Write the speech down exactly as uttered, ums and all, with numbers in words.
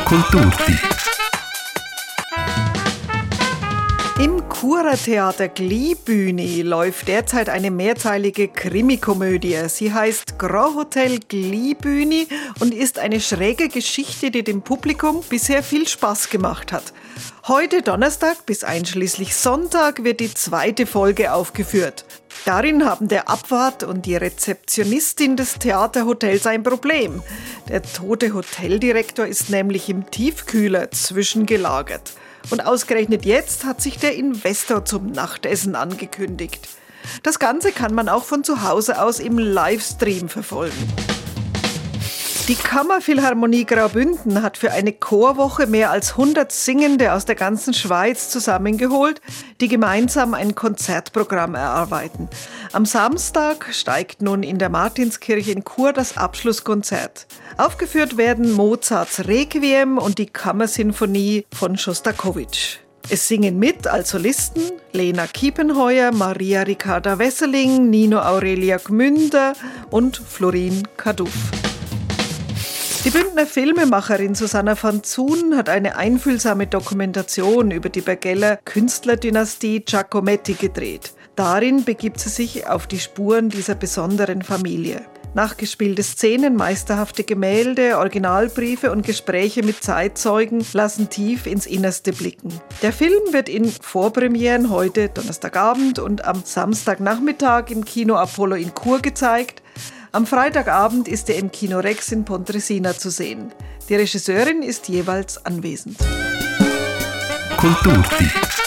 Kulturtipp. Im Churer Theater Gliebbühni läuft derzeit eine mehrteilige Krimikomödie. Sie heißt Grand Hotel Gliebbüni und ist eine schräge Geschichte, die dem Publikum bisher viel Spaß gemacht hat. Heute Donnerstag bis einschließlich Sonntag wird die zweite Folge aufgeführt. Darin haben der Abwart und die Rezeptionistin des Theaterhotels ein Problem. Der tote Hoteldirektor ist nämlich im Tiefkühler zwischengelagert. Und ausgerechnet jetzt hat sich der Investor zum Nachtessen angekündigt. Das Ganze kann man auch von zu Hause aus im Livestream verfolgen. Die Kammerphilharmonie Graubünden hat für eine Chorwoche mehr als hundert Singende aus der ganzen Schweiz zusammengeholt, die gemeinsam ein Konzertprogramm erarbeiten. Am Samstag steigt nun in der Martinskirche in Chur das Abschlusskonzert. Aufgeführt werden Mozarts Requiem und die Kammersinfonie von Schostakowitsch. Es singen mit als Solisten Lena Kiepenheuer, Maria Ricarda Wesseling, Nino Aurelia Gmünder und Florin Kaduff. Die Bündner Filmemacherin Susanna van Zoon hat eine einfühlsame Dokumentation über die Bergeller Künstlerdynastie Giacometti gedreht. Darin begibt sie sich auf die Spuren dieser besonderen Familie. Nachgespielte Szenen, meisterhafte Gemälde, Originalbriefe und Gespräche mit Zeitzeugen lassen tief ins Innerste blicken. Der Film wird in Vorpremieren heute Donnerstagabend und am Samstagnachmittag im Kino Apollo in Chur gezeigt. Am Freitagabend ist er im Kino Rex in Pontresina zu sehen. Die Regisseurin ist jeweils anwesend. Kulturtipp.